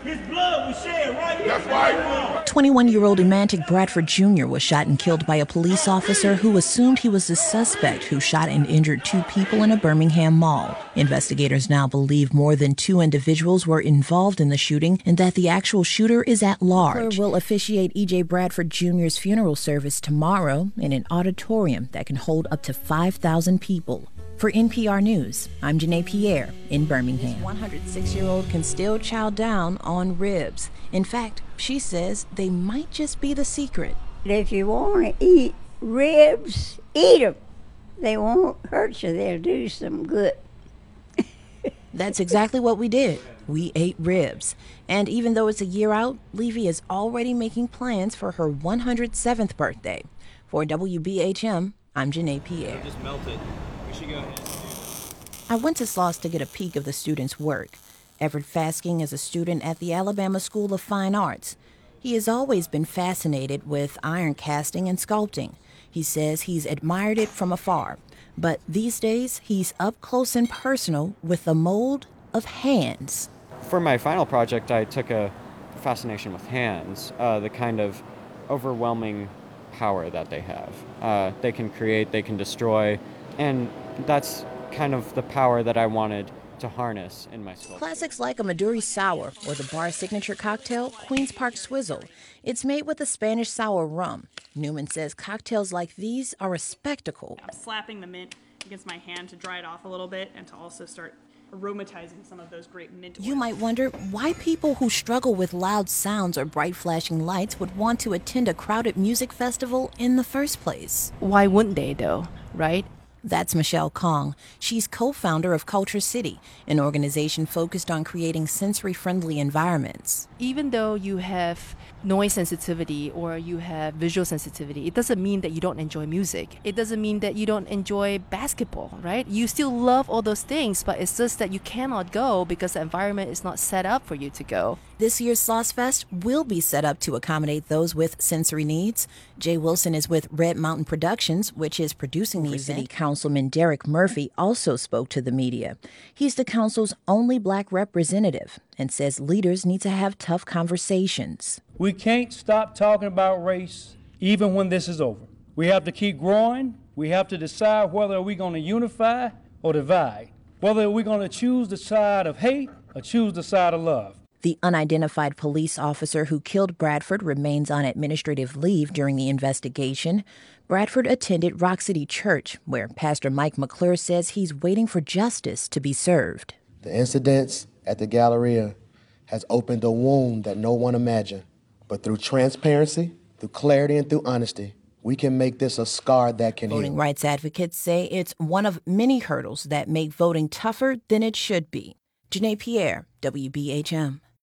His blood was shed right here. That's right. 21-year-old Emantic Bradford Jr. was shot and killed by a police officer who assumed he was the suspect who shot and injured 2 people in a Birmingham mall. Investigators now believe more than 2 individuals were involved in the shooting and that the actual shooter is at large. McClure will officiate E.J. Bradford Jr.'s funeral service tomorrow in an auditorium that can hold up to 5,000 people. For NPR News, I'm Janae Pierre in Birmingham. This 106-year-old can still chow down on ribs. In fact, she says they might just be the secret. If you want to eat ribs, eat them. They won't hurt you. They'll do some good. That's exactly what we did. We ate ribs. And even though it's a year out, Levy is already making plans for her 107th birthday. For WBHM, I'm Janae Pierre. Just melt it. We should go ahead and do that. I went to Sloss to get a peek of the students' work. Everett Fasking is a student at the Alabama School of Fine Arts. He has always been fascinated with iron casting and sculpting. He says he's admired it from afar. But these days, he's up close and personal with the mold of hands. For my final project, I took a fascination with hands, the kind of overwhelming power that they have. They can create, they can destroy, and that's kind of the power that I wanted to harness in my sculpture. Classics like a Maduri Sour or the bar signature cocktail, Queen's Park Swizzle. It's made with a Spanish sour rum. Newman says cocktails like these are a spectacle. I'm slapping the mint against my hand to dry it off a little bit and to also start aromatizing some of those great mint oils. You might wonder why people who struggle with loud sounds or bright flashing lights would want to attend a crowded music festival in the first place. Why wouldn't they, though, right? That's Michelle Kong. She's co-founder of Culture City, an organization focused on creating sensory-friendly environments. Even though you have noise sensitivity or you have visual sensitivity, it doesn't mean that you don't enjoy music. It doesn't mean that you don't enjoy basketball, right? You still love all those things, but it's just that you cannot go because the environment is not set up for you to go. This year's Sloss Fest will be set up to accommodate those with sensory needs. Jay Wilson is with Red Mountain Productions, which is producing the event. City Councilman Derek Murphy also spoke to the media. He's the council's only black representative and says leaders need to have tough conversations. We can't stop talking about race even when this is over. We have to keep growing. We have to decide whether we're going to unify or divide, whether we're going to choose the side of hate or choose the side of love. The unidentified police officer who killed Bradford remains on administrative leave during the investigation. Bradford attended Rock City Church, where Pastor Mike McClure says he's waiting for justice to be served. The incidents at the Galleria has opened a wound that no one imagined. But through transparency, through clarity, and through honesty, we can make this a scar that can heal. Voting rights advocates say it's one of many hurdles that make voting tougher than it should be. Janae Pierre, WBHM.